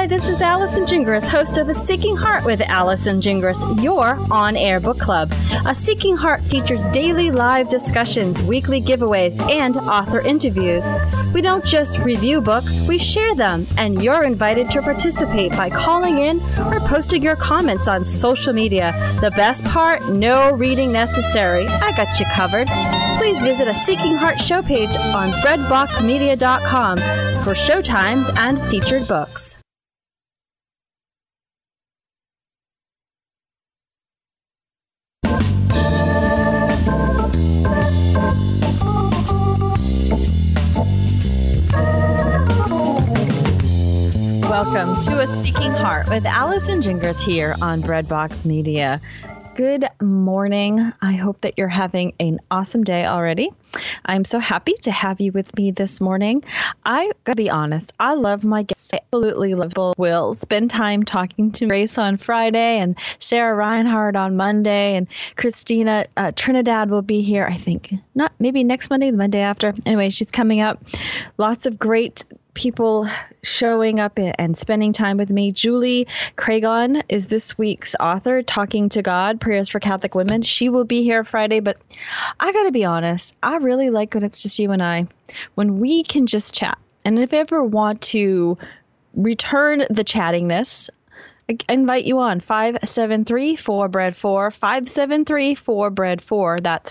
this is Allison Gingras, host of A Seeking Heart with Allison Gingras, your on-air book club. A Seeking Heart features daily live discussions, weekly giveaways, and author interviews. We don't just review books, we share them, and you're invited to participate by calling in or posting your comments on social media. The best part, no reading necessary. I got you covered. Please visit a Seeking Heart show page on breadboxmedia.com for showtimes and featured books. Welcome to A Seeking Heart with Allison Gingras here on Breadbox Media. Good morning. I hope that you're having an awesome day already. I'm so happy to have you with me this morning. I gotta be honest, I love my guests. I absolutely love people. We'll spend time talking to Grace on Friday and Sarah Reinhardt on Monday, and Christina Trinidad will be here, I think. Not maybe next Monday, the Monday after. Anyway, she's coming up. Lots of great people showing up and spending time with me. Julie Cragon is this week's author, Talking to God, Prayers for Catholic Women. She will be here Friday, but I got to be honest, I really like when it's just you and I, when we can just chat. And if you ever want to return the chattingness, I invite you on 573-4BREAD4, 573-4BREAD4. That's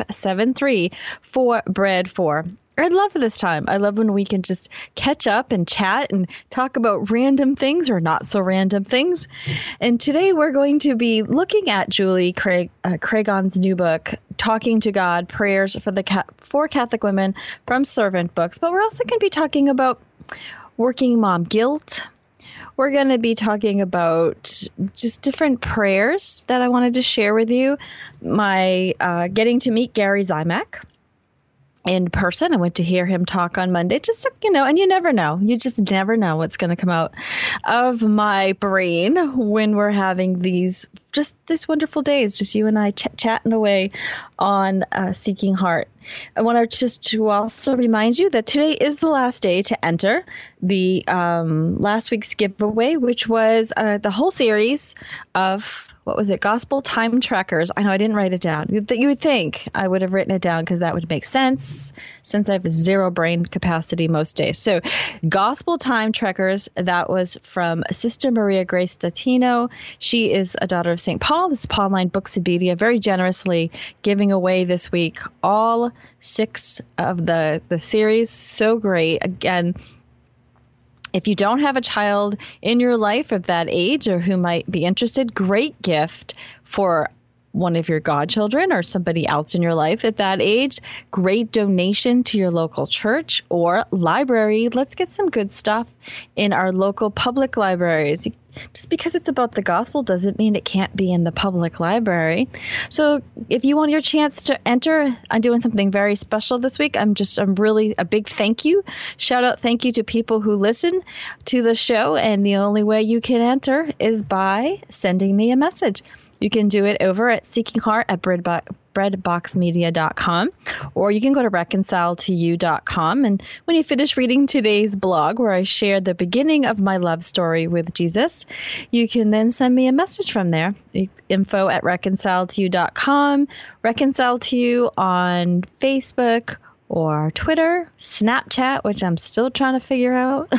573-4BREAD4. I love this time. I love when we can just catch up and chat and talk about random things or not so random things. And today we're going to be looking at Julie Cragon's new book, Talking to God, Prayers for Catholic Women from Servant Books. But we're also going to be talking about working mom guilt. We're going to be talking about just different prayers that I wanted to share with you. My getting to meet Gary Zimak in person. I went to hear him talk on Monday. Just, and you never know. You just never know what's going to come out of my brain when we're having these wonderful days, just you and I chatting away on Seeking Heart. I want to also remind you that today is the last day to enter the last week's giveaway, which was the whole series of Gospel Time Trackers. I know I didn't write it down. You would think I would have written it down because that would make sense since I have zero brain capacity most days. So Gospel Time Trackers, that was from Sister Maria Grace Statino. She is a daughter of St. Paul. This is Pauline Books and Media, very generously giving away this week all 6 of the series. So great. Again, if you don't have a child in your life of that age or who might be interested, great gift for one of your godchildren or somebody else in your life at that age. Great donation to your local church or library. Let's get some good stuff in our local public libraries. Just because it's about the gospel doesn't mean it can't be in the public library. So if you want your chance to enter, I'm doing something very special this week. I'm really a big thank you. Shout out thank you to people who listen to the show. And the only way you can enter is by sending me a message. You can do it over at Seeking Heart at breadboxmedia.com, or you can go to reconcileteyou.com. And when you finish reading today's blog, where I share the beginning of my love story with Jesus, you can then send me a message from there. Info at reconcileteyou.com, Reconcile to You on Facebook or Twitter, Snapchat, which I'm still trying to figure out.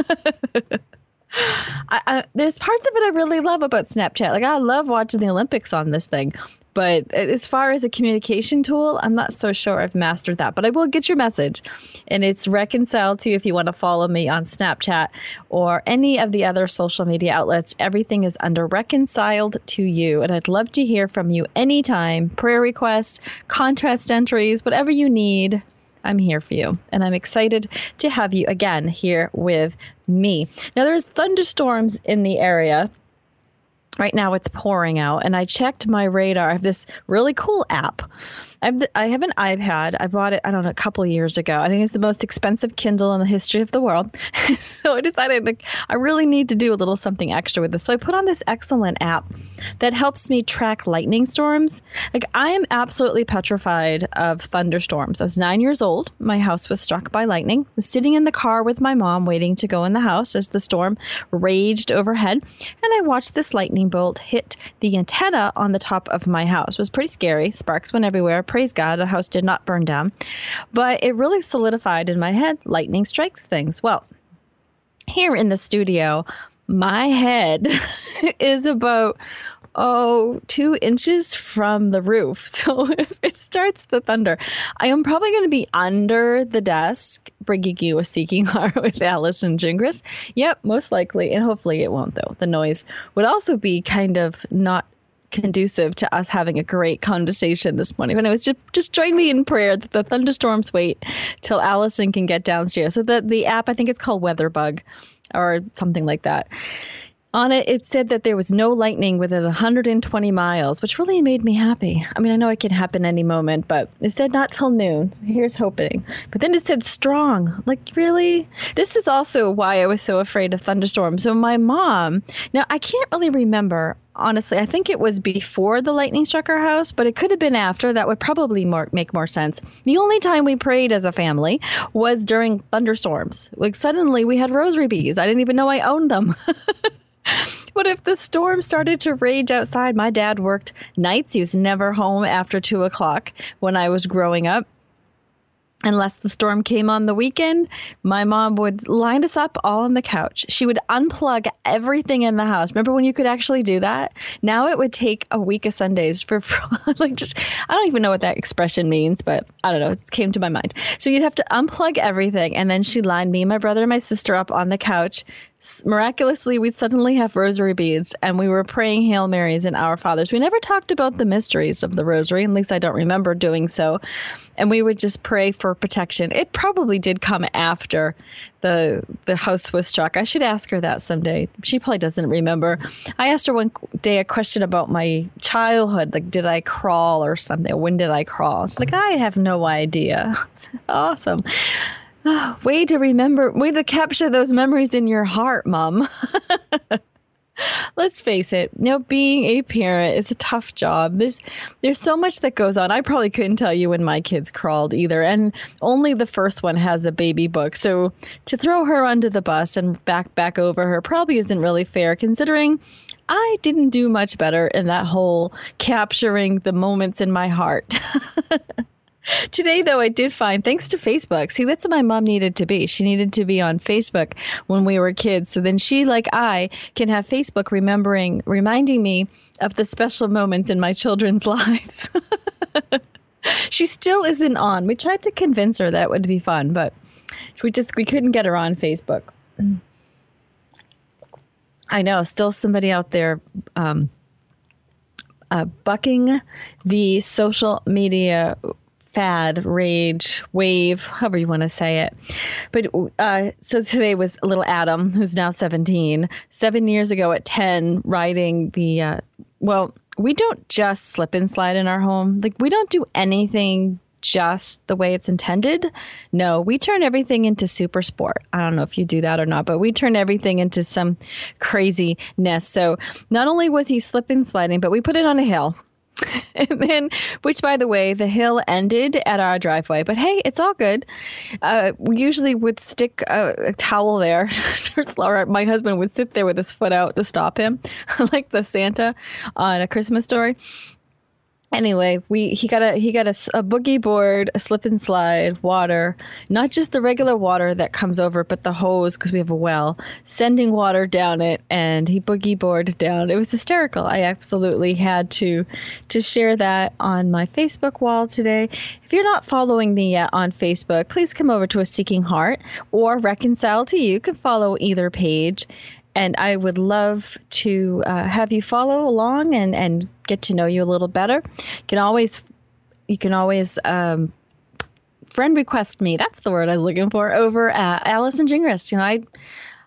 There's parts of it I really love about Snapchat. Like, I love watching the Olympics on this thing. But as far as a communication tool, I'm not so sure I've mastered that. But I will get your message. And it's Reconcile to You if you want to follow me on Snapchat or any of the other social media outlets. Everything is under Reconciled to You. And I'd love to hear from you anytime. Prayer requests, contrast entries, whatever you need. I'm here for you. And I'm excited to have you again here with me. Now, there's thunderstorms in the area. Right now it's pouring out, and I checked my radar. I have this really cool app, I have an iPad. I bought it, I don't know, a couple of years ago. I think it's the most expensive Kindle in the history of the world. So I decided like I really need to do a little something extra with this. So I put on this excellent app that helps me track lightning storms. Like I am absolutely petrified of thunderstorms. I was 9 years old. My house was struck by lightning. I was sitting in the car with my mom waiting to go in the house as the storm raged overhead. And I watched this lightning bolt hit the antenna on the top of my house. It was pretty scary. Sparks went everywhere. Praise God, the house did not burn down. But it really solidified in my head, lightning strikes things. Well, here in the studio, my head is about 2 inches from the roof. So if it starts the thunder, I am probably going to be under the desk bringing you a Seeking Heart with Allison Gingras. Yep, most likely. And hopefully it won't, though. The noise would also be kind of not conducive to us having a great conversation this morning. But anyways, just join me in prayer that the thunderstorms wait till Allison can get downstairs. So the app, I think it's called WeatherBug or something like that. On it, it said that there was no lightning within 120 miles, which really made me happy. I mean, I know it can happen any moment, but it said not till noon. Here's hoping. But then it said strong. Like, really? This is also why I was so afraid of thunderstorms. So my mom, now I can't really remember, honestly. I think it was before the lightning struck our house, but it could have been after. That would probably make more sense. The only time we prayed as a family was during thunderstorms. Like, suddenly we had rosary beads. I didn't even know I owned them. But if the storm started to rage outside, my dad worked nights. He was never home after 2 o'clock when I was growing up. Unless the storm came on the weekend, my mom would line us up all on the couch. She would unplug everything in the house. Remember when you could actually do that? Now it would take a week of Sundays for like just, I don't even know what that expression means, but I don't know. It came to my mind. So you'd have to unplug everything. And then she lined me, my brother, and my sister up on the couch. Miraculously, we'd suddenly have rosary beads and we were praying Hail Marys and Our Fathers. We never talked about the mysteries of the rosary, at least I don't remember doing so. And we would just pray for protection. It probably did come after the house was struck. I should ask her that someday. She probably doesn't remember. I asked her one day a question about my childhood, like did I crawl or something? When did I crawl? She's like, I have no idea. It's awesome. Oh, way to capture those memories in your heart, Mom. Let's face it, being a parent is a tough job. There's so much that goes on. I probably couldn't tell you when my kids crawled either. And only the first one has a baby book. So to throw her under the bus and back over her probably isn't really fair, considering I didn't do much better in that whole capturing the moments in my heart. Today, though, I did find, thanks to Facebook, see, that's what my mom needed to be. She needed to be on Facebook when we were kids. So then she, like I, can have Facebook reminding me of the special moments in my children's lives. She still isn't on. We tried to convince her that would be fun, but we couldn't get her on Facebook. I know, still somebody out there bucking the social media fad, rage, wave, however you want to say it. But so today was little Adam, who's now 17, 7 years ago at 10, riding the, we don't just slip and slide in our home. Like, we don't do anything just the way it's intended. No, we turn everything into super sport. I don't know if you do that or not, but we turn everything into some craziness. So not only was he slip and sliding, but we put it on a hill. And then, which, by the way, the hill ended at our driveway. But hey, it's all good. We usually would stick a towel there. Or my husband would sit there with his foot out to stop him, like the Santa on A Christmas Story. Anyway, he got a boogie board, a slip and slide, water, not just the regular water that comes over, but the hose, because we have a well, sending water down it, and he boogie boarded down. It was hysterical. I absolutely had to share that on my Facebook wall today. If you're not following me yet on Facebook, please come over to A Seeking Heart or Reconcile to You. You can follow either page. And I would love to have you follow along and get to know you a little better. You can always friend request me. That's the word I was looking for over at Allison Gingras.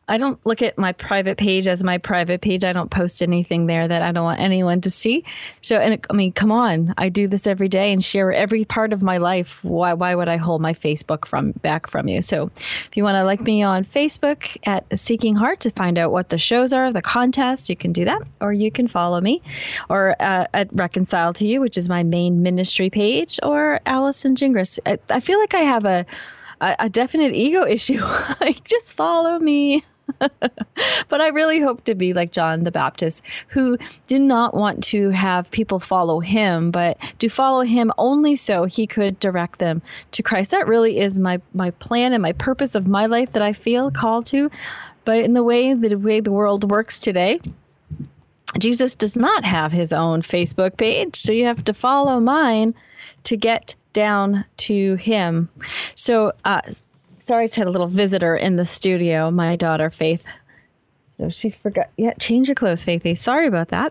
I don't look at my private page as my private page. I don't post anything there that I don't want anyone to see. So, come on, I do this every day and share every part of my life. Why would I hold my Facebook back from you? So if you want to like me on Facebook at Seeking Heart to find out what the shows are, the contest, you can do that. Or you can follow me or at Reconcile to You, which is my main ministry page, or Allison Gingras. I feel like I have a definite ego issue. Like, just follow me. But I really hope to be like John the Baptist, who did not want to have people follow him, but to follow him only so he could direct them to Christ. That really is my plan and my purpose of my life that I feel called to. But in the way the world works today, Jesus does not have his own Facebook page, so you have to follow mine to get down to him. So, sorry to have a little visitor in the studio, my daughter, Faith. So she forgot. Yeah, change your clothes, Faithy. Sorry about that.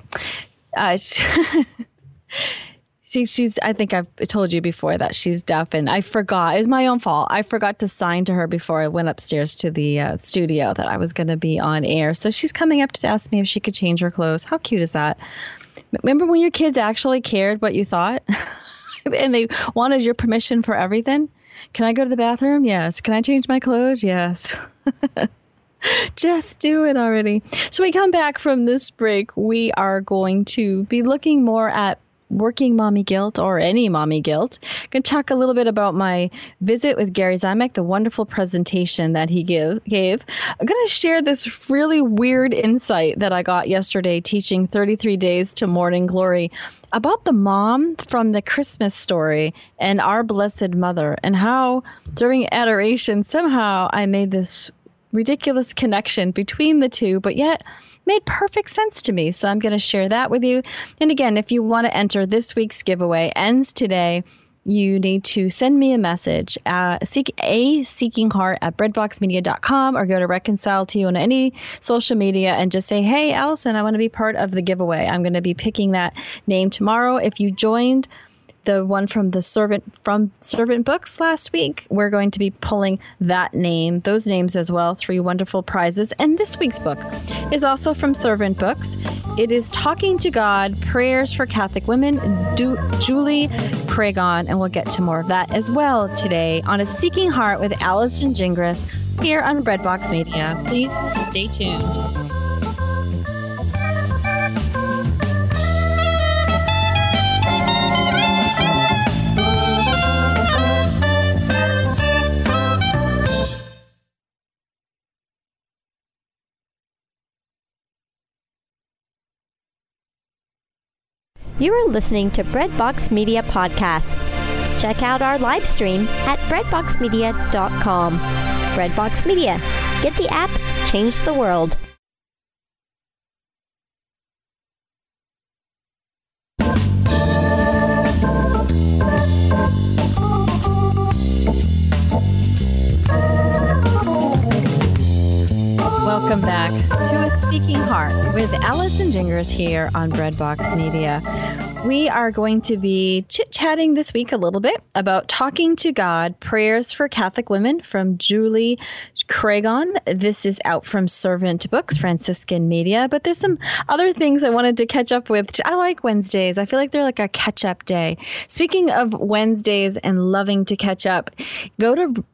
She's, I think I've told you before that she's deaf, and I forgot. It was my own fault. I forgot to sign to her before I went upstairs to the studio that I was going to be on air. So she's coming up to ask me if she could change her clothes. How cute is that? Remember when your kids actually cared what you thought? And they wanted your permission for everything? Can I go to the bathroom? Yes. Can I change my clothes? Yes. Just do it already. So we come back from this break. We are going to be looking more at working mommy guilt, or any mommy guilt. I'm going to talk a little bit about my visit with Gary Zymek, the wonderful presentation that he gave. I'm going to share this really weird insight that I got yesterday teaching 33 Days to Morning Glory about the mom from the Christmas Story and Our Blessed Mother, and how during adoration somehow I made this ridiculous connection between the two, but yet made perfect sense to me. So I'm going to share that with you. And again, if you want to enter this week's giveaway, ends today, you need to send me a message at Seeking Heart at breadboxmedia.com, or go to Reconcile to You on any social media and just say, hey, Allison, I want to be part of the giveaway. I'm going to be picking that name tomorrow. If you joined the one from Servant Books last week, we're going to be pulling those names as well. 3 wonderful prizes. And this week's book is also from Servant Books. It is Talking to God, Prayers for Catholic Women, Julie Cragon. And we'll get to more of that as well today on A Seeking Heart with Allison Gingras here on Breadbox Media. Please stay tuned. You are listening to Breadbox Media Podcast. Check out our live stream at breadboxmedia.com. Breadbox Media. Get the app, change the world. Welcome back to A Seeking Heart with Allison Gingras here on Breadbox Media. We are going to be chit-chatting this week a little bit about Talking to God, Prayers for Catholic Women from Julie Cragon. This is out from Servant Books, Franciscan Media, but there's some other things I wanted to catch up with. I like Wednesdays. I feel like they're like a catch-up day. Speaking of Wednesdays and loving to catch up, go to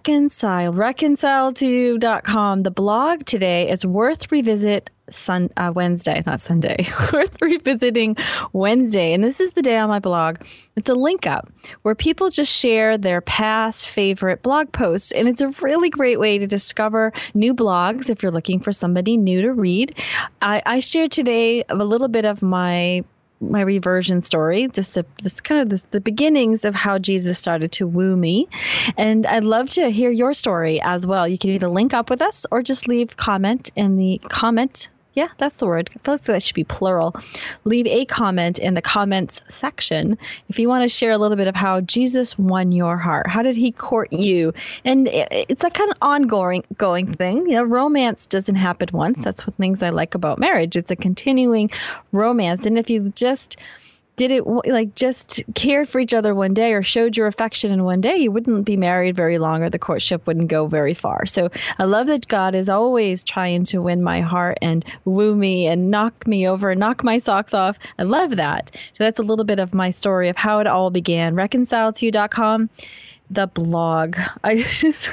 reconcile2.com. The blog today is worth revisit Wednesday, not Sunday, worth revisiting Wednesday. And this is the day on my blog. It's a link up where people just share their past favorite blog posts. And it's a really great way to discover new blogs if you're looking for somebody new to read. I shared today a little bit of my reversion story, just the beginnings of how Jesus started to woo me. And I'd love to hear your story as well. You can either link up with us or just leave comment in the comment. Yeah, that's the word. I feel like that should be plural. Leave a comment in the comments section if you want to share a little bit of how Jesus won your heart. How did he court you? And it's a kind of ongoing thing. You know, romance doesn't happen once. That's one things I like about marriage. It's a continuing romance. And if you just like just cared for each other one day or showed your affection in one day, you wouldn't be married very long or the courtship wouldn't go very far. So I love that God is always trying to win my heart and woo me and knock me over and knock my socks off. I love that. So that's a little bit of my story of how it all began. ReconciledToYou.com, the blog. I just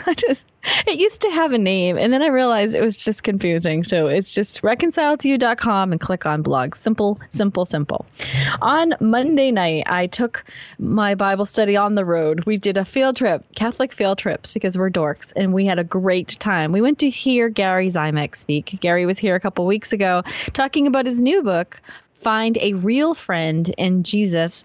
it used to have a name, and then I realized it was just confusing. So it's just ReconciledToYou.com and click on blog. Simple, simple, simple. On Monday night, I took my Bible study on the road. We did a field trip, Catholic field trips, because we're dorks, and we had a great time. We went to hear Gary Zymek speak. Gary was here a couple weeks ago talking about his new book, Find a Real Friend in Jesus.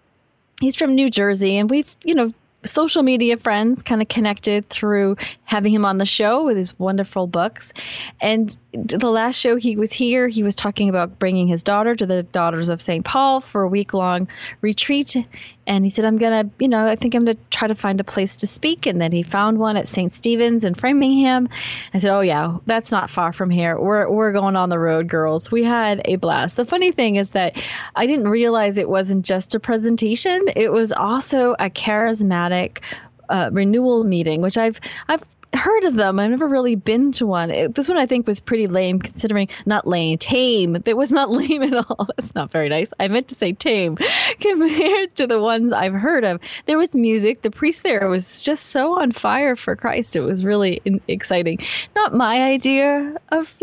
He's from New Jersey, and we've, social media friends kind of connected through having him on the show with his wonderful books. And the last show he was here, he was talking about bringing his daughter to the Daughters of St. Paul for a week-long retreat. And he said, I think I'm going to try to find a place to speak. And then he found one at St. Stephen's in Framingham. I said, oh, yeah, that's not far from here. We're going on the road, girls. We had a blast. The funny thing is that I didn't realize it wasn't just a presentation. It was also a charismatic renewal meeting, which I've heard of them. I've never really been to one. This one I think was pretty lame, considering not lame, tame. It was not lame at all. That's not very nice. I meant to say tame compared to the ones I've heard of. There was music. The priest there was just so on fire for Christ. It was really exciting. Not my idea of,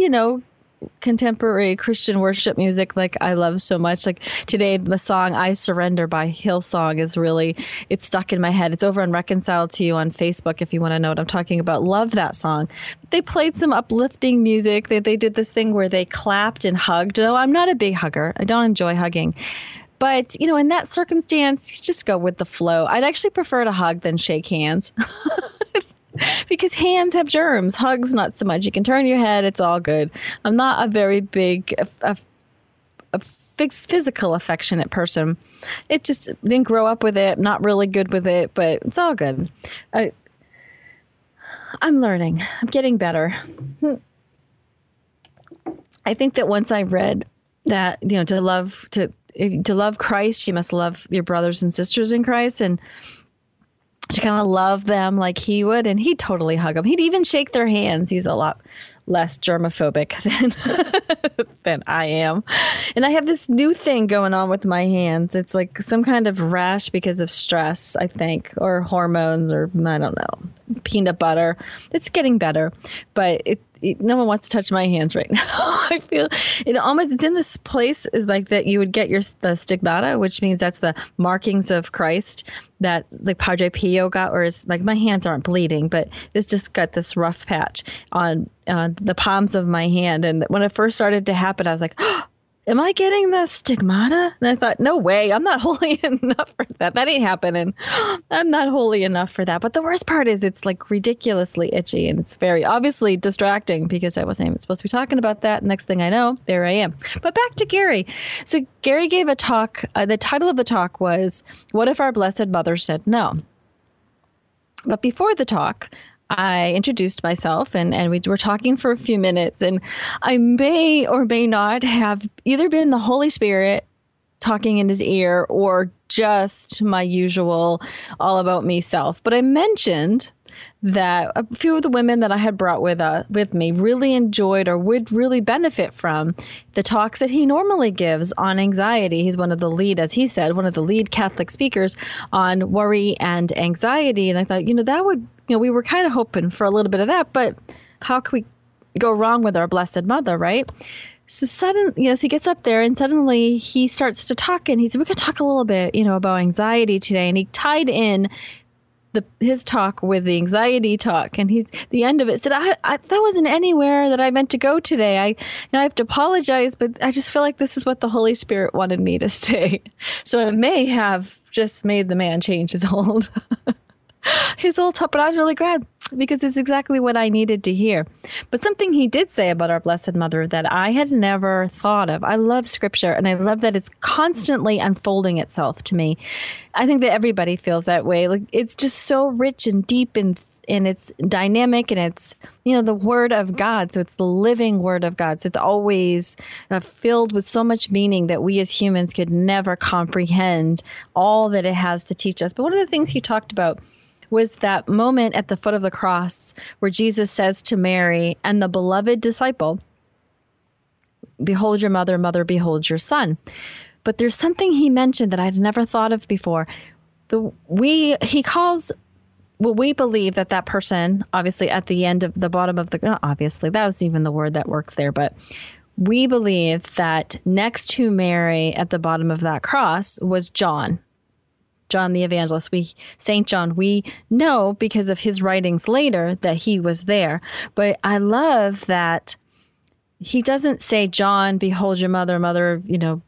contemporary Christian worship music like I love so much. Like today, the song I Surrender by Hillsong is really, it's stuck in my head. It's over on Reconciled to You on Facebook if you want to know what I'm talking about. Love that song. They played some uplifting music. They did this thing where they clapped and hugged. No, I'm not a big hugger. I don't enjoy hugging. But, in that circumstance, you just go with the flow. I'd actually prefer to hug than shake hands. Because hands have germs. Hugs, not so much. You can turn your head. It's all good. I'm not a very big physical affectionate person. It just didn't grow up with it. Not really good with it, but it's all good. I'm learning. I'm getting better. I think that once I read that, to love Christ, you must love your brothers and sisters in Christ, and to kind of love them like he would, and he'd totally hug them. He'd even shake their hands. He's a lot less germophobic than I am. And I have this new thing going on with my hands. It's like some kind of rash because of stress, I think, or hormones, or I don't know, peanut butter. It's getting better, but no one wants to touch my hands right now. I feel it's in this place is like that you would get the stigmata, which means that's the markings of Christ that like Padre Pio got, or is like my hands aren't bleeding, but it's just got this rough patch on the palms of my hand. And when it first started to happen, I was like, oh, am I getting the stigmata? And I thought, no way, I'm not holy enough for that. That ain't happening. I'm not holy enough for that. But the worst part is it's like ridiculously itchy, and it's very obviously distracting because I wasn't even supposed to be talking about that. Next thing I know, there I am. But back to Gary. So Gary gave a talk. The title of the talk was, What If Our Blessed Mother Said No? But before the talk, I introduced myself and we were talking for a few minutes, and I may or may not have either been the Holy Spirit talking in his ear or just my usual all about me self. But I mentioned that a few of the women that I had brought with me really enjoyed or would really benefit from the talks that he normally gives on anxiety. He's one of the lead, as he said, one of the lead Catholic speakers on worry and anxiety. And I thought, that would, we were kind of hoping for a little bit of that, but how could we go wrong with our Blessed Mother, right? So so he gets up there and suddenly he starts to talk, and he said, we're going to talk a little bit, about anxiety today. And he tied in his talk with the anxiety talk, and the end of it said, I that wasn't anywhere that I meant to go today. I have to apologize, but I just feel like this is what the Holy Spirit wanted me to say. So it may have just made the man change his old talk, but I was really glad because it's exactly what I needed to hear. But something he did say about our Blessed Mother that I had never thought of. I love scripture, and I love that it's constantly unfolding itself to me. I think that everybody feels that way. Like it's just so rich and deep and and it's dynamic, and it's, the Word of God. So it's the living Word of God. So it's always filled with so much meaning that we as humans could never comprehend all that it has to teach us. But one of the things he talked about was that moment at the foot of the cross where Jesus says to Mary and the beloved disciple, "Behold your mother, mother, behold your son." But there's something he mentioned that I'd never thought of before. He calls, well, we believe that person, obviously at the end of the bottom of the, not obviously, that was even the word that works there, but we believe that next to Mary at the bottom of that cross was John the evangelist. St. John, we know because of his writings later that he was there. But I love that he doesn't say, "John, behold your mother, mother,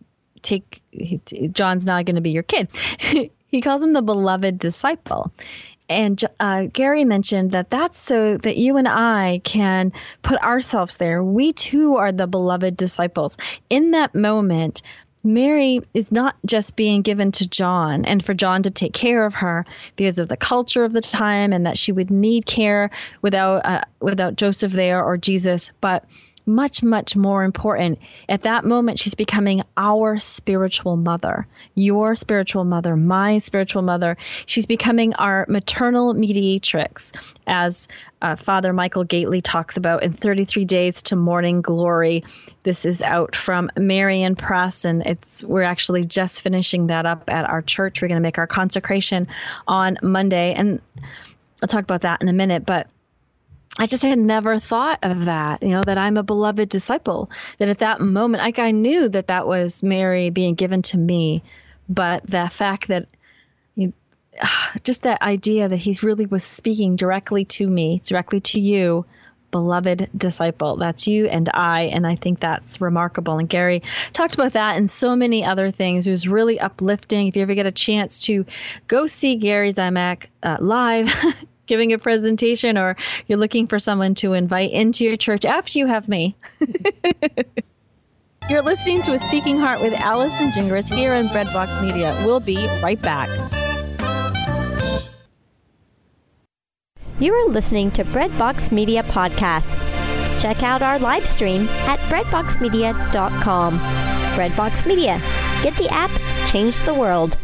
John's not going to be your kid." He calls him the beloved disciple. And Gary mentioned that that's so that you and I can put ourselves there. We too are the beloved disciples. In that moment, Mary is not just being given to John and for John to take care of her because of the culture of the time and that she would need care without Joseph there or Jesus, but much, much more important. At that moment, she's becoming our spiritual mother, your spiritual mother, my spiritual mother. She's becoming our maternal mediatrix, as Father Michael Gately talks about in 33 Days to Morning Glory. This is out from Marian Press, and we're actually just finishing that up at our church. We're going to make our consecration on Monday, and I'll talk about that in a minute, but I just had never thought of that, that I'm a beloved disciple, that at that moment, I knew that was Mary being given to me, but the fact that, just that idea that he really was speaking directly to me, directly to you, beloved disciple, that's you and I think that's remarkable. And Gary talked about that and so many other things. It was really uplifting. If you ever get a chance to go see Gary Zimak live, giving a presentation, or you're looking for someone to invite into your church after you have me. You're listening to A Seeking Heart with Allison Gingras here on Breadbox Media. We'll be right back. You are listening to Breadbox Media Podcast. Check out our live stream at breadboxmedia.com. Breadbox Media. Get the app, change the world.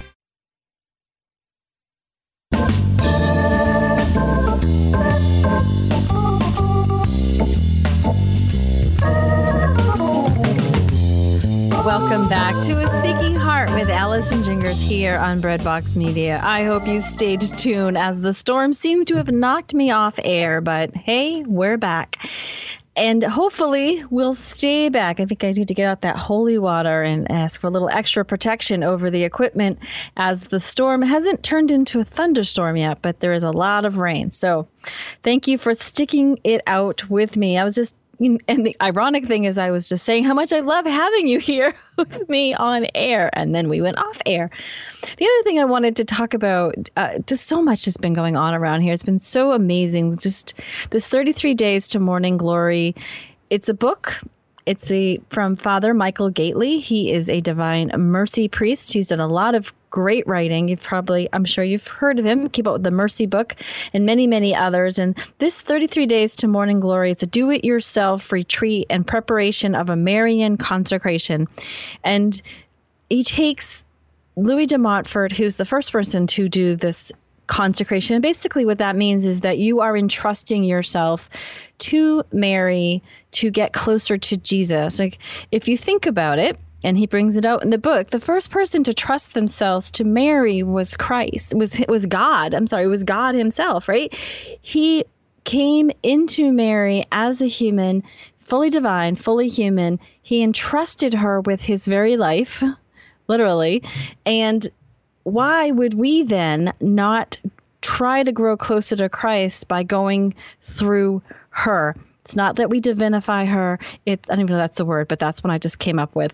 Welcome back to A Seeking Heart with Allison Gingras here on Breadbox Media. I hope you stayed tuned as the storm seemed to have knocked me off air, but hey, we're back. And hopefully we'll stay back. I think I need to get out that holy water and ask for a little extra protection over the equipment as the storm hasn't turned into a thunderstorm yet, but there is a lot of rain. So thank you for sticking it out with me. And the ironic thing is I was just saying how much I love having you here with me on air. And then we went off air. The other thing I wanted to talk about, just so much has been going on around here. It's been so amazing. Just this 33 Days to Morning Glory. It's a book. It's from Father Michael Gately. He is a Divine Mercy priest. He's done a lot of great writing. I'm sure you've heard of him. Keep Up with the Mercy Book and many, many others. And this 33 Days to Morning Glory, it's a do-it-yourself retreat and preparation of a Marian consecration. And he takes Louis de Montfort, who's the first person to do this consecration. And basically what that means is that you are entrusting yourself to Mary to get closer to Jesus. Like, if you think about it, and he brings it out in the book, the first person to trust themselves to Mary was Christ, was God. I'm sorry, it was God himself, right? He came into Mary as a human, fully divine, fully human. He entrusted her with his very life, literally. And why would we then not try to grow closer to Christ by going through her? It's not that we divinify her. I don't even know that's the word, but that's what I just came up with.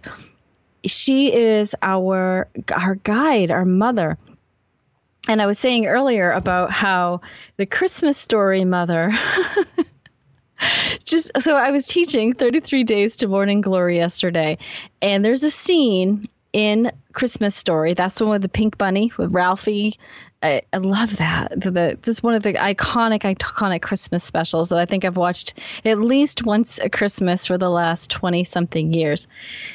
She is our guide, our mother. And I was saying earlier about how the Christmas Story mother, so I was teaching 33 Days to Morning Glory yesterday, and there's a scene in Christmas Story. That's the one with the pink bunny with Ralphie. I love that. This is one of the iconic Christmas specials that I think I've watched at least once a Christmas for the last 20-something years.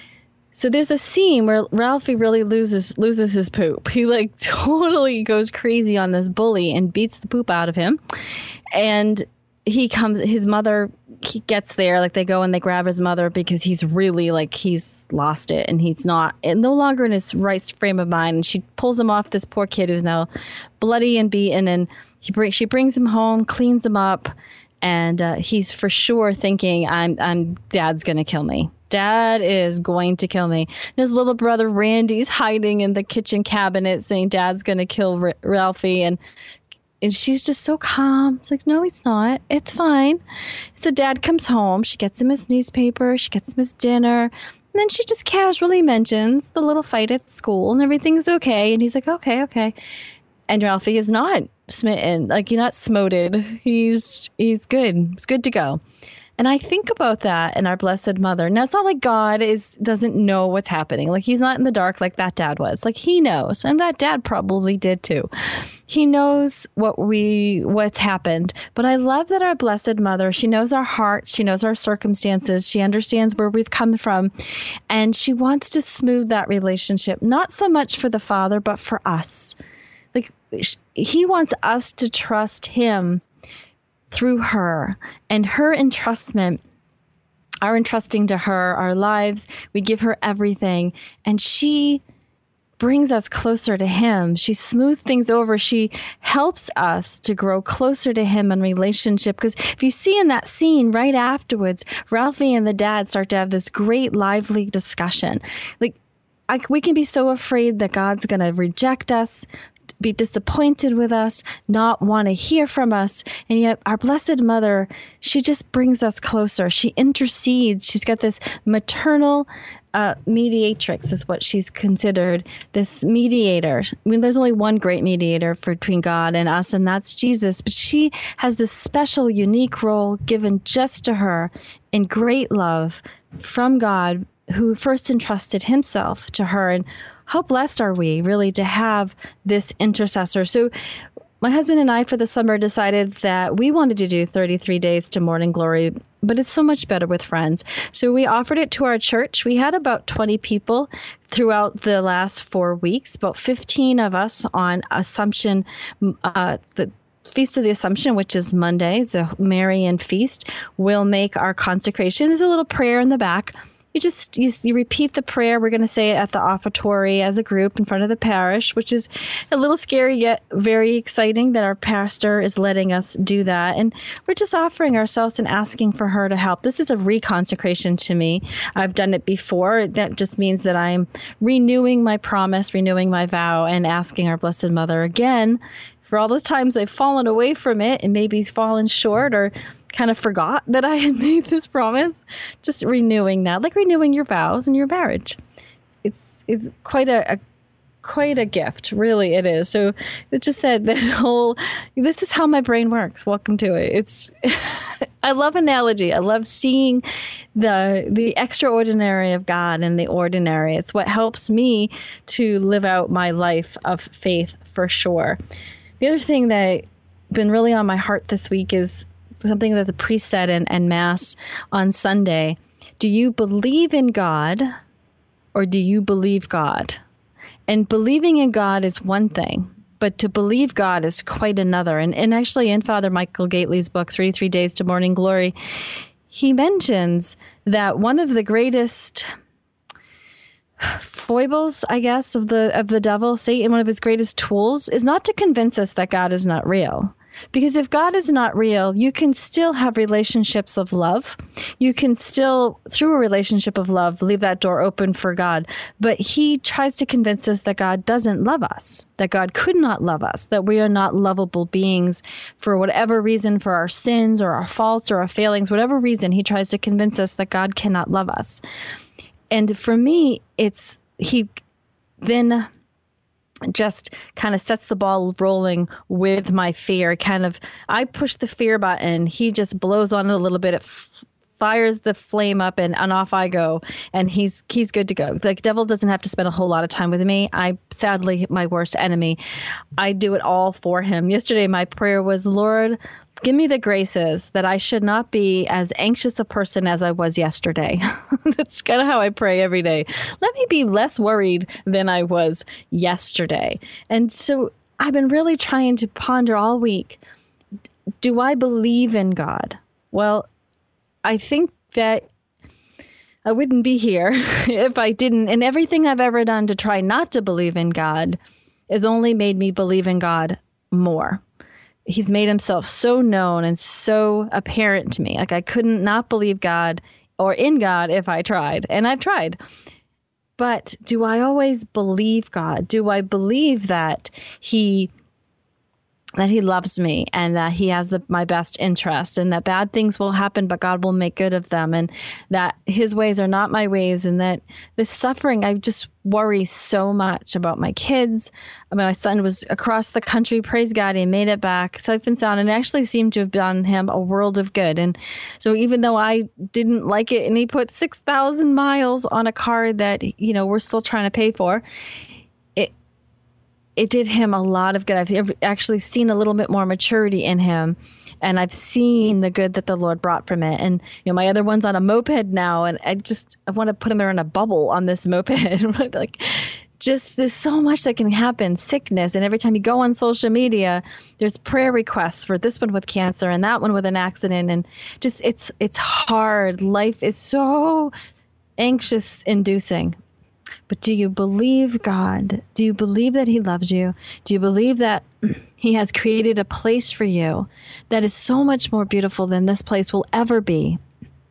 So there's a scene where Ralphie really loses his poop. He like totally goes crazy on this bully and beats the poop out of him. And his mother, he gets there, like they go and they grab his mother because he's really like, he's lost it and he's no longer in his right frame of mind. And she pulls him off this poor kid who's now bloody and beaten. And she brings him home, cleans him up. And he's for sure thinking, Dad's going to kill me. Dad is going to kill me. And his little brother Randy's hiding in the kitchen cabinet saying Dad's going to kill Ralphie. And she's just so calm. It's like, no, he's not. It's fine. So Dad comes home. She gets him his newspaper. She gets him his dinner. And then she just casually mentions the little fight at school and everything's okay. And he's like, okay. And Ralphie is not smitten. Like, you're not smoted. He's good. It's good to go. And I think about that in our Blessed Mother. Now, it's not like God doesn't know what's happening. Like, he's not in the dark like that dad was. Like, he knows. And that dad probably did too. He knows what's happened. But I love that our Blessed Mother, she knows our hearts. She knows our circumstances. She understands where we've come from. And she wants to smooth that relationship, not so much for the Father, but for us. Like, he wants us to trust him through her and her entrustment, our entrusting to her, our lives. We give her everything. And she brings us closer to him. She smooths things over. She helps us to grow closer to him in relationship. Because if you see in that scene right afterwards, Ralphie and the dad start to have this great lively discussion. Like, we can be so afraid that God's going to reject us, be disappointed with us, not want to hear from us. And yet our Blessed Mother, she just brings us closer. She intercedes. She's got this maternal mediatrix is what she's considered, this mediator. I mean, there's only one great mediator between God and us, and that's Jesus. But she has this special, unique role given just to her in great love from God, who first entrusted himself to her. And how blessed are we really to have this intercessor? So my husband and I for the summer decided that we wanted to do 33 days to Morning Glory, but it's so much better with friends. So we offered it to our church. We had about 20 people throughout the last 4 weeks, about 15 of us on Assumption, the Feast of the Assumption, which is Monday, the Marian feast. We'll make our consecration. There's a little prayer in the back. You repeat the prayer. We're going to say it at the offertory as a group in front of the parish, which is a little scary yet very exciting that our pastor is letting us do that. And we're just offering ourselves and asking for her to help. This is a reconsecration to me. I've done it before. That just means that I'm renewing my promise, renewing my vow, and asking our Blessed Mother again for all those times I've fallen away from it and maybe fallen short or kind of forgot that I had made this promise, just renewing that, like renewing your vows in your marriage. It's quite a gift, really it is. So it's just that whole, this is how my brain works. Welcome to it. It's, I love analogy. I love seeing the extraordinary of God in the ordinary. It's what helps me to live out my life of faith for sure. The other thing that been really on my heart this week is something that the priest said in Mass on Sunday. Do you believe in God or do you believe God? And believing in God is one thing, but to believe God is quite another. And actually in Father Michael Gately's book, 33 Days to Morning Glory, he mentions that one of the greatest foibles, I guess, of the devil, Satan, one of his greatest tools, is not to convince us that God is not real. Because if God is not real, you can still have relationships of love. You can still, through a relationship of love, leave that door open for God. But he tries to convince us that God doesn't love us, that God could not love us, that we are not lovable beings for whatever reason, for our sins or our faults or our failings, whatever reason, he tries to convince us that God cannot love us. And for me, he then just kind of sets the ball rolling with my fear. I push the fear button. He just blows on it a little bit. It fires the flame up and off I go, and he's good to go. The devil doesn't have to spend a whole lot of time with me. I'm sadly my worst enemy. I do it all for him. Yesterday, my prayer was, Lord, give me the graces that I should not be as anxious a person as I was yesterday. That's kind of how I pray every day. Let me be less worried than I was yesterday. And so I've been really trying to ponder all week, do I believe in God? Well, I think that I wouldn't be here if I didn't. And everything I've ever done to try not to believe in God has only made me believe in God more. He's made himself so known and so apparent to me. Like I couldn't not believe God or in God if I tried. And I've tried. But do I always believe God? Do I believe that he loves me and that he has my best interest and that bad things will happen, but God will make good of them, and that his ways are not my ways, and that this suffering, I just worry so much about my kids. I mean, my son was across the country, praise God, he made it back safe and sound, and actually seemed to have done him a world of good. And so even though I didn't like it and he put 6,000 miles on a car that, we're still trying to pay for, it did him a lot of good. I've actually seen a little bit more maturity in him, and I've seen the good that the Lord brought from it. And my other one's on a moped now, and I want to put him in a bubble on this moped. Like, just there's so much that can happen, sickness, and every time you go on social media, there's prayer requests for this one with cancer and that one with an accident, and just it's hard. Life is so anxious inducing. But do you believe God? Do you believe that he loves you? Do you believe that he has created a place for you that is so much more beautiful than this place will ever be?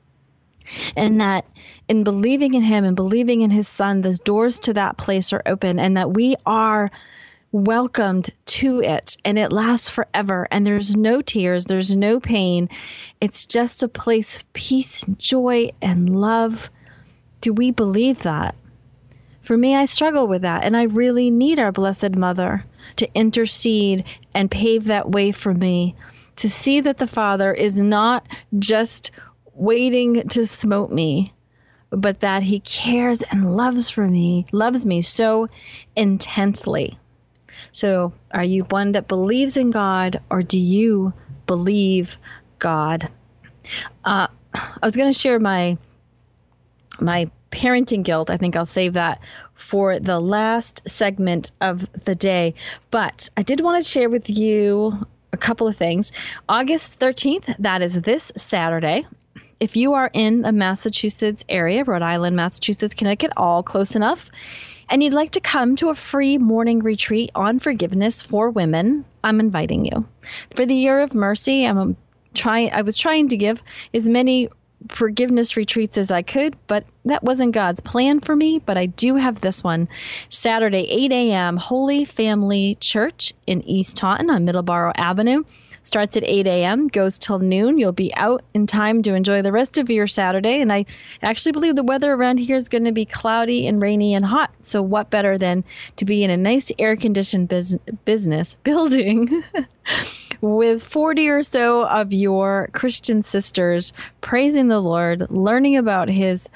And that in believing in him and believing in his son, those doors to that place are open, and that we are welcomed to it, and it lasts forever, and there's no tears, there's no pain. It's just a place of peace, joy, and love. Do we believe that? For me, I struggle with that, and I really need our Blessed Mother to intercede and pave that way for me, to see that the Father is not just waiting to smote me, but that he cares and loves me so intensely. So are you one that believes in God, or do you believe God? I was going to share my parenting guilt. I think I'll save that for the last segment of the day. But I did want to share with you a couple of things. August 13th, that is this Saturday. If you are in the Massachusetts area, Rhode Island, Massachusetts, Connecticut, all close enough, and you'd like to come to a free morning retreat on forgiveness for women, I'm inviting you. For the Year of Mercy, I was trying to give as many forgiveness retreats as I could, but that wasn't God's plan for me. But I do have this one, Saturday, 8 a.m., Holy Family Church in East Taunton on Middleborough Avenue. Starts at 8 a.m., goes till noon. You'll be out in time to enjoy the rest of your Saturday. And I actually believe the weather around here is going to be cloudy and rainy and hot. So what better than to be in a nice air-conditioned building with 40 or so of your Christian sisters praising the Lord, learning about his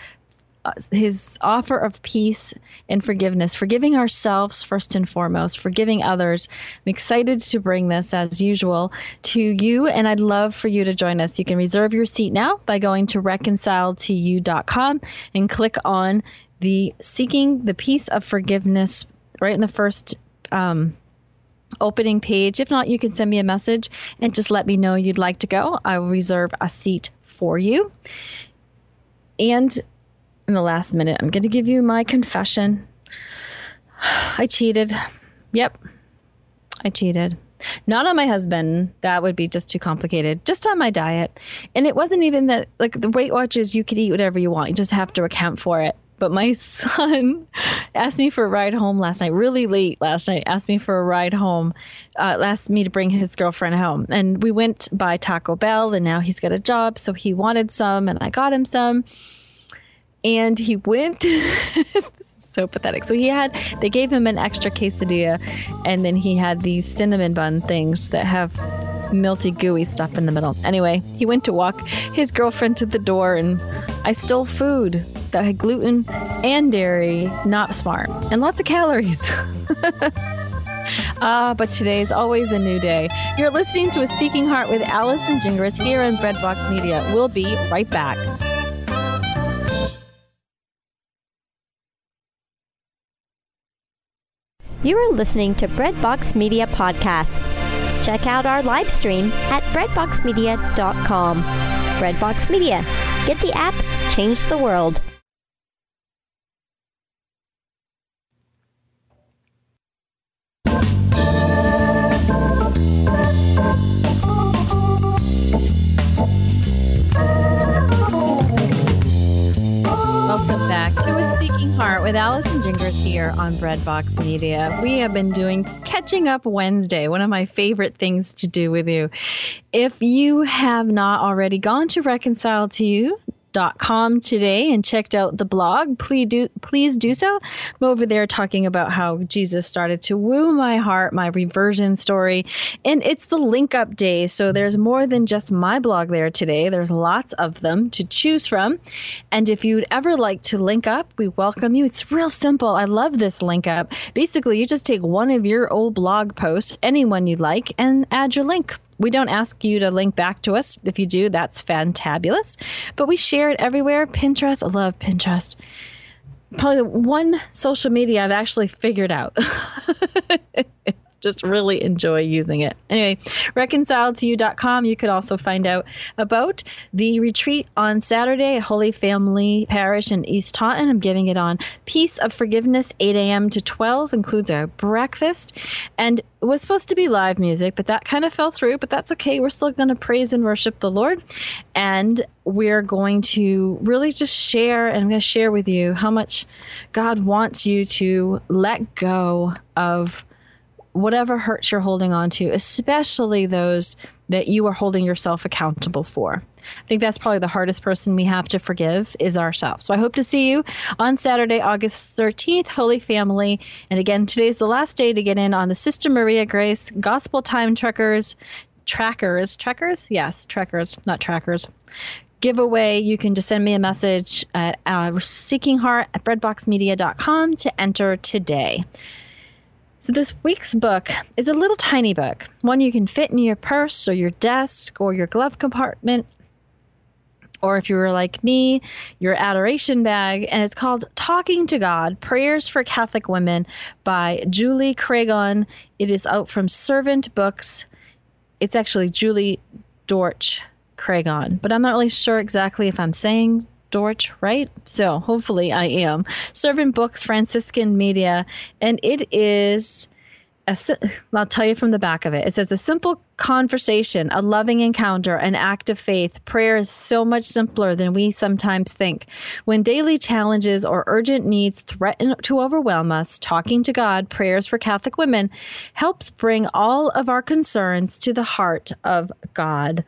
offer of peace and forgiveness, forgiving ourselves first and foremost, forgiving others. I'm excited to bring this, as usual, to you, and I'd love for you to join us. You can reserve your seat now by going to reconciledtoyou.com and click on the Seeking the Peace of Forgiveness right in the first opening page. If not, you can send me a message and just let me know you'd like to go. I will reserve a seat for you. And in the last minute, I'm going to give you my confession. I cheated. Yep, I cheated. Not on my husband. That would be just too complicated. Just on my diet. And it wasn't even that, like, the Weight Watchers, you could eat whatever you want. You just have to account for it. But my son asked me for a ride home last night, really late last night, asked me for a ride home, asked me to bring his girlfriend home. And we went by Taco Bell, and now he's got a job, so he wanted some, and I got him some. And he went, this is so pathetic. So they gave him an extra quesadilla, and then he had these cinnamon bun things that have milty, gooey stuff in the middle. Anyway, he went to walk his girlfriend to the door, and I stole food that had gluten and dairy. Not smart. And lots of calories. But today's always a new day. You're listening to A Seeking Heart with Allison Gingras here on Breadbox Media. We'll be right back. You are listening to Breadbox Media Podcast. Check out our live stream at breadboxmedia.com. Breadbox Media. Get the app, change the world. Welcome back to A Seeking Heart with Allison Gingras here on Breadbox Media. We have been doing Catching Up Wednesday, one of my favorite things to do with you. If you have not already gone to reconcile2you.com today and checked out the blog, please do so. I'm over there talking about how Jesus started to woo my heart, my reversion story, and it's the link up day. So there's more than just my blog there today. There's lots of them to choose from. And if you'd ever like to link up, we welcome you. It's real simple. I love this link up. Basically, you just take one of your old blog posts, anyone you'd like, and add your link. We don't ask you to link back to us. If you do, that's fantabulous. But we share it everywhere. Pinterest, I love Pinterest. Probably the one social media I've actually figured out. Just really enjoy using it. Anyway, reconcile2you.com. You could also find out about the retreat on Saturday at Holy Family Parish in East Taunton. I'm giving it on Peace of Forgiveness, 8 a.m. to 12, includes a breakfast. And it was supposed to be live music, but that kind of fell through, but that's okay. We're still going to praise and worship the Lord. And we're going to really just share, and I'm going to share with you how much God wants you to let go of whatever hurts you're holding on to, especially those that you are holding yourself accountable for. I think that's probably the hardest person we have to forgive is ourselves. So I hope to see you on Saturday, August 13th, Holy Family. And again, today's the last day to get in on the Sister Maria Grace Gospel Time Trackers, not trackers. Giveaway. You can just send me a message at seekingheart@breadboxmedia.com to enter today. So this week's book is a little tiny book, one you can fit in your purse or your desk or your glove compartment, or if you were like me, your adoration bag, and it's called Talking to God, Prayers for Catholic Women by Julie Cragon. It is out from Servant Books. It's actually Julie Dorch Cragon, but I'm not really sure exactly if I'm saying Dorch, right? So hopefully I am. Servant Books, Franciscan Media, and it is, I'll tell you from the back of it. It says, a simple conversation, a loving encounter, an act of faith. Prayer is so much simpler than we sometimes think. When daily challenges or urgent needs threaten to overwhelm us, talking to God, Prayers for Catholic Women, helps bring all of our concerns to the heart of God.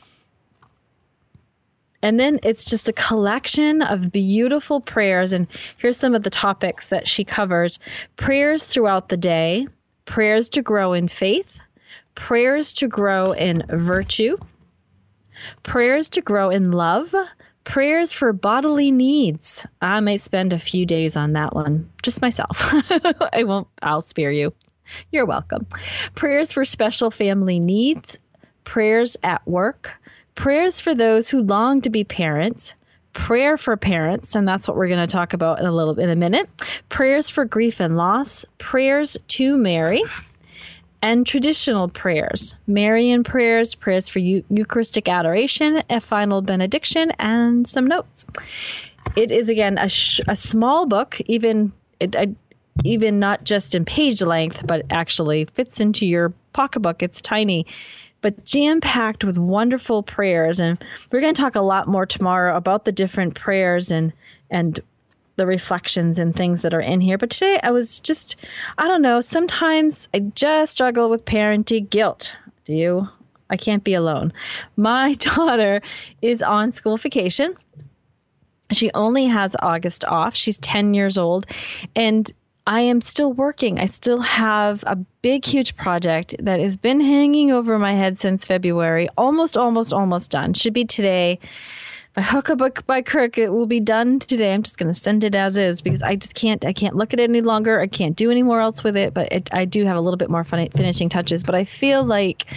And then it's just a collection of beautiful prayers. And here's some of the topics that she covers. Prayers throughout the day, prayers to grow in faith, prayers to grow in virtue, prayers to grow in love, prayers for bodily needs. I might spend a few days on that one, just myself. I'll spare you. You're welcome. Prayers for special family needs, prayers at work, prayers for those who long to be parents, prayer for parents, and that's what we're going to talk about in a minute. Prayers for grief and loss, prayers to Mary, and traditional prayers, Marian prayers, prayers for Eucharistic adoration, a final benediction, and some notes. It is, again, a small book, even not just in page length, but actually fits into your pocketbook. It's tiny, but jam-packed with wonderful prayers. And we're going to talk a lot more tomorrow about the different prayers and the reflections and things that are in here. But today I was just, I don't know, sometimes I just struggle with parenting guilt. Do you? I can't be alone. My daughter is on school vacation. She only has August off. She's 10 years old. And I am still working. I still have a big, huge project that has been hanging over my head since February. Almost done. Should be today. By hook or by crook, it will be done today. I'm just going to send it as is because I can't look at it any longer. I can't do any more else with it, but I do have a little bit more finishing touches. But I feel like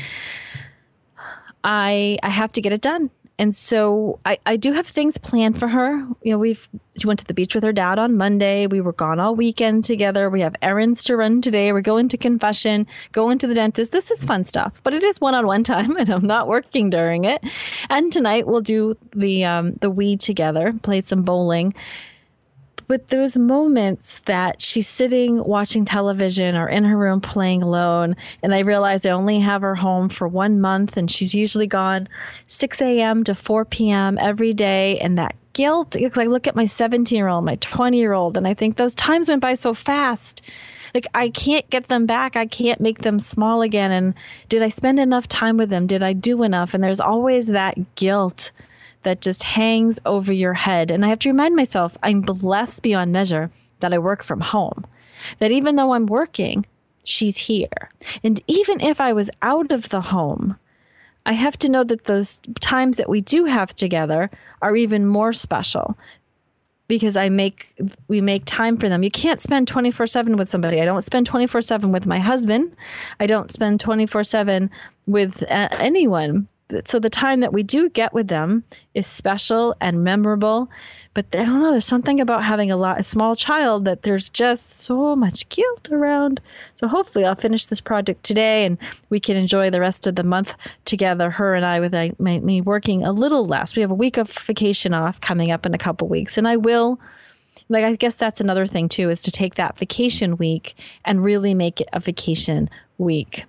I have to get it done. And so I do have things planned for her. You know, she went to the beach with her dad on Monday. We were gone all weekend together. We have errands to run today. We're going to confession, going to the dentist. This is fun stuff, but it is one-on-one time and I'm not working during it. And tonight we'll do the Wii together, play some bowling. But those moments that she's sitting watching television or in her room playing alone, and I realize I only have her home for 1 month, and she's usually gone 6 a.m. to 4 p.m. every day, and that guilt, it's like, look at my 17-year-old, my 20-year-old, and I think those times went by so fast. Like, I can't get them back. I can't make them small again. And did I spend enough time with them? Did I do enough? And there's always that guilt that just hangs over your head. And I have to remind myself, I'm blessed beyond measure that I work from home. That even though I'm working, she's here. And even if I was out of the home, I have to know that those times that we do have together are even more special because we make time for them. You can't spend 24/7 with somebody. I don't spend 24/7 with my husband. I don't spend 24/7 with anyone. So the time that we do get with them is special and memorable. But I don't know, there's something about having a small child that there's just so much guilt around. So hopefully I'll finish this project today and we can enjoy the rest of the month together, her and I, with me working a little less. We have a week of vacation off coming up in a couple weeks. And I guess that's another thing too, is to take that vacation week and really make it a vacation week.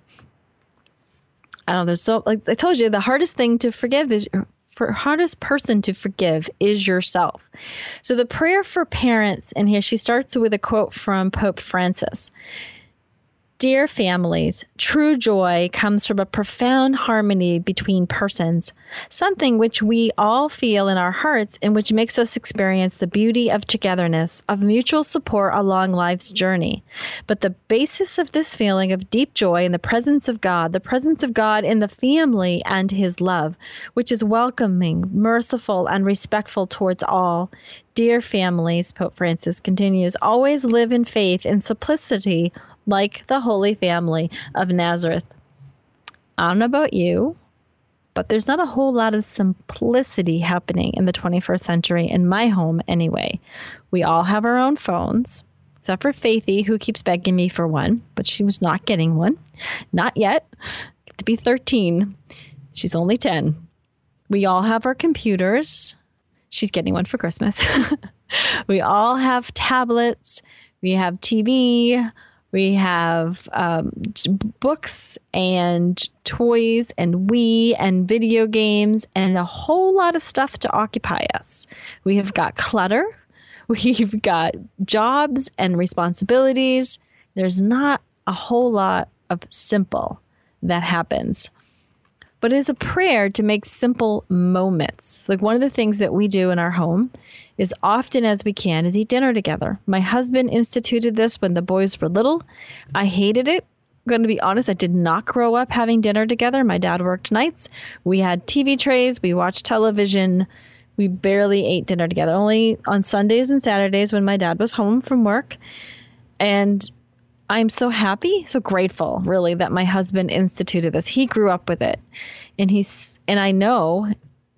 I don't know. Like I told you, the hardest thing to forgive hardest person to forgive is yourself. So the prayer for parents in here, she starts with a quote from Pope Francis. Dear families, true joy comes from a profound harmony between persons, something which we all feel in our hearts and which makes us experience the beauty of togetherness, of mutual support along life's journey. But the basis of this feeling of deep joy in the presence of God in the family and his love, which is welcoming, merciful, and respectful towards all. Dear families, Pope Francis continues, always live in faith and simplicity like the Holy Family of Nazareth. I don't know about you, but there's not a whole lot of simplicity happening in the 21st century, in my home anyway. We all have our own phones, except for Faithy, who keeps begging me for one, but she was not getting one. Not yet. To be 13. She's only 10. We all have our computers. She's getting one for Christmas. We all have tablets. We have TV. We have books and toys and Wii and video games and a whole lot of stuff to occupy us. We have got clutter. We've got jobs and responsibilities. There's not a whole lot of simple that happens. But it is a prayer to make simple moments. Like one of the things that we do in our home is often as we can is eat dinner together. My husband instituted this when the boys were little. I hated it. I'm going to be honest, I did not grow up having dinner together. My dad worked nights. We had TV trays. We watched television. We barely ate dinner together, only on Sundays and Saturdays when my dad was home from work. And I'm so happy, so grateful, really, that my husband instituted this. He grew up with it, and I know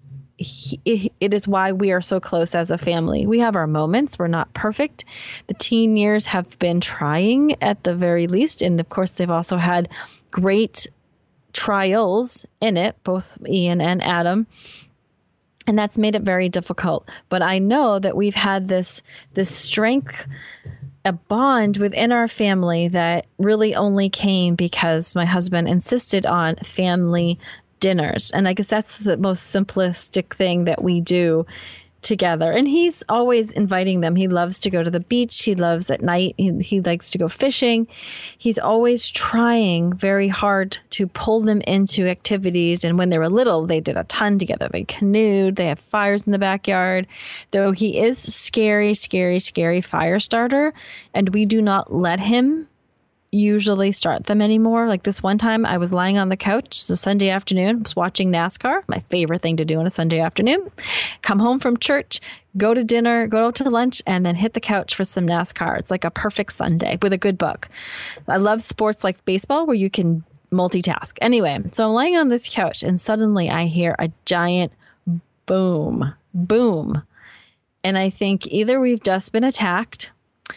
it is why we are so close as a family. We have our moments. We're not perfect. The teen years have been trying at the very least, and of course, they've also had great trials in it, both Ian and Adam. And that's made it very difficult. But I know that we've had this strength, a bond within our family that really only came because my husband insisted on family dinners. And I guess that's the most simplistic thing that we do. together. And he's always inviting them. He loves to go to the beach. He loves at night. He likes to go fishing. He's always trying very hard to pull them into activities. And when they were little, they did a ton together. They canoed. They have fires in the backyard. Though he is scary fire starter. And we do not let him usually start them anymore. Like this one time I was lying on the couch. It's a Sunday afternoon. I was watching NASCAR, my favorite thing to do on a Sunday afternoon. Come home from church, go to dinner, go to lunch, and then hit the couch for some NASCAR. It's like a perfect Sunday with a good book. I love sports like baseball where you can multitask. Anyway, so I'm lying on this couch and suddenly I hear a giant boom. And I think either we've just been attacked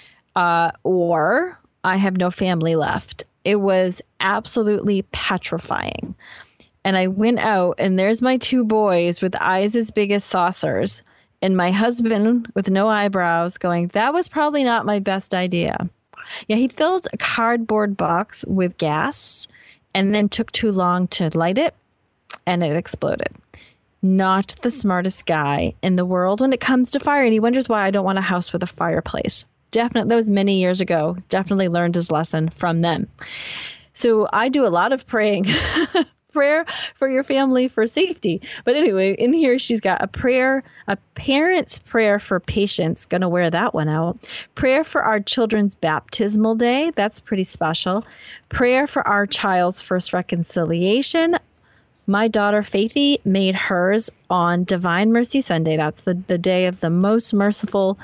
or I have no family left. It was absolutely petrifying. And I went out and there's my two boys with eyes as big as saucers and my husband with no eyebrows going, that was probably not my best idea. Yeah, he filled a cardboard box with gas and then took too long to light it and it exploded. Not the smartest guy in the world when it comes to fire. And he wonders why I don't want a house with a fireplace. Definitely, that was many years ago. Definitely learned his lesson from them. So I do a lot of praying, prayer for your family for safety. But anyway, in here she's got a prayer, a parent's prayer for patience. Going to wear that one out. Prayer for our children's baptismal day. That's pretty special. Prayer for our child's first reconciliation. My daughter, Faithy, made hers on Divine Mercy Sunday. That's the day of the most merciful,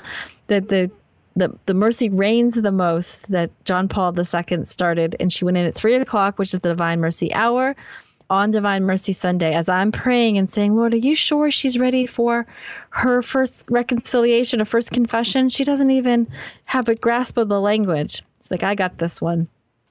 the mercy reigns the most that John Paul II started. And she went in at 3:00, which is the Divine Mercy Hour on Divine Mercy Sunday. As I'm praying and saying, Lord, are you sure she's ready for her first reconciliation or first confession? She doesn't even have a grasp of the language. It's like, I got this one.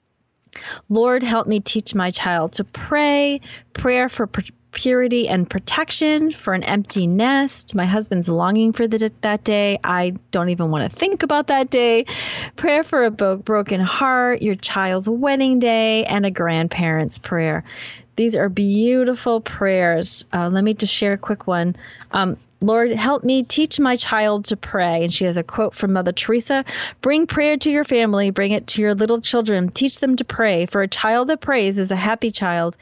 Lord, help me teach my child to pray, prayer for purity and protection, for an empty nest. My husband's longing for that day. I don't even want to think about that day. Prayer for a broken heart, your child's wedding day, and a grandparent's prayer. These are beautiful prayers. Let me just share a quick one. Lord, help me teach my child to pray. And she has a quote from Mother Teresa. Bring prayer to your family. Bring it to your little children. Teach them to pray. For a child that prays is a happy child.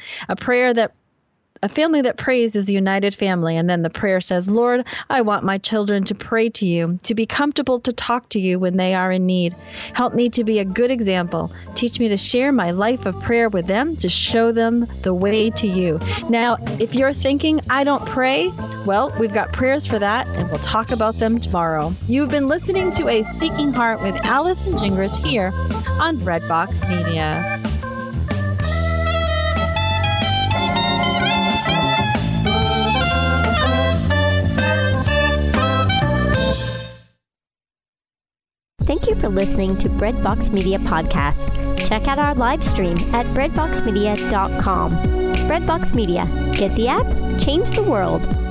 A family that prays is a united family. And then the prayer says, Lord, I want my children to pray to you, to be comfortable to talk to you when they are in need. Help me to be a good example. Teach me to share my life of prayer with them, to show them the way to you. Now, if you're thinking, I don't pray, well, we've got prayers for that, and we'll talk about them tomorrow. You've been listening to A Seeking Heart with Allison Gingras here on Breadbox Media. Thank you for listening to Breadbox Media Podcasts. Check out our live stream at breadboxmedia.com. Breadbox Media. Get the app, change the world.